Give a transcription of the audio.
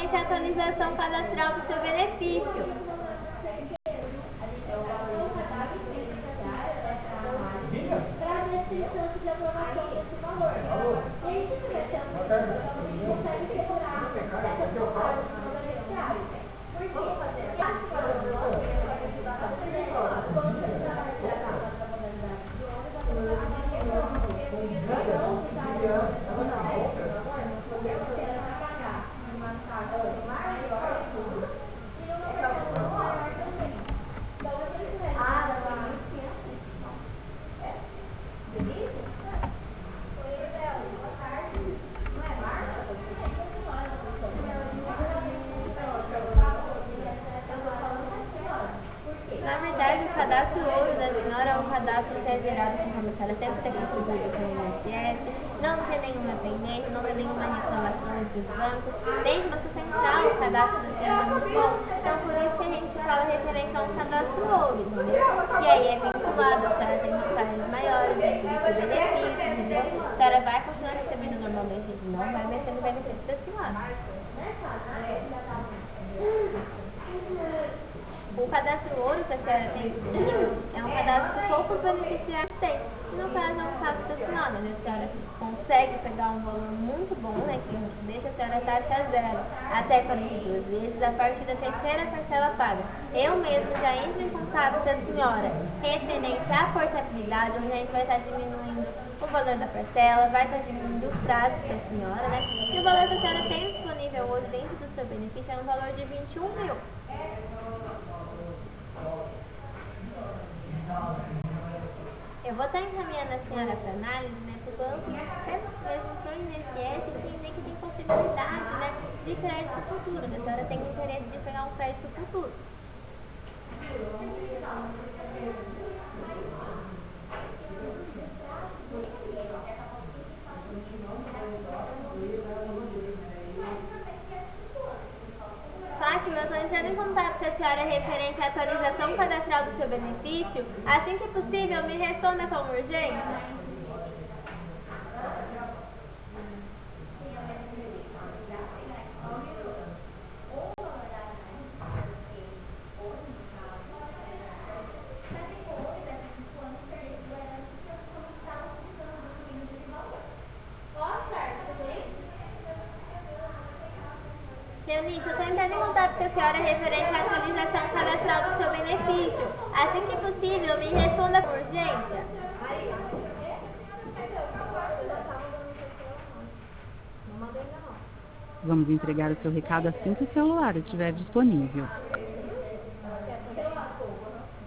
referente à atualização cadastral do seu benefício. Na verdade, o cadastro ouro da senhora é um cadastro que é gerado conforme a senhora sempre tem contribuído com o INSS, não tem nenhuma pendência, não tem nenhuma reclamação entre os bancos, tem banco central, o cadastro da senhora é muito bom, então por isso que a gente fala referente a um cadastro ouro, entendeu? E aí é vinculado, a senhora tem vantagens maiores dentro do seu benefício, entendeu? A senhora vai continuar recebendo normalmente, não vai mexer no benefício da senhora. O cadastro ouro que a senhora tem disponível é um cadastro que poucos beneficiários têm. E no caso é um caso da senhora, né? A senhora consegue pegar um valor muito bom, né? Que deixa a senhora taxa zero até 42 vezes, a partir da terceira parcela paga. Eu mesmo já entro em contato com a senhora referente à portabilidade, onde a gente vai estar diminuindo o valor da parcela, vai estar diminuindo o prazo da senhora, né? E o valor que a senhora tem disponível hoje dentro do seu benefício é um valor de 21 mil. Eu vou estar encaminhando a senhora para análise, né, para o banco, até mesmo para o INSS, entender que tem possibilidade, né, de crédito futuro. A senhora tem interesse de pegar um crédito futuro. Fátima, eu estou entrando em contato com a senhora referente à atualização cadastral do seu benefício. Assim que possível, me responda com urgência. Leonice, eu estou entrando em contato com a senhora referente à atualização cadastral do seu benefício. Assim que possível, me responda com urgência. Vamos entregar o seu recado assim que o celular estiver disponível.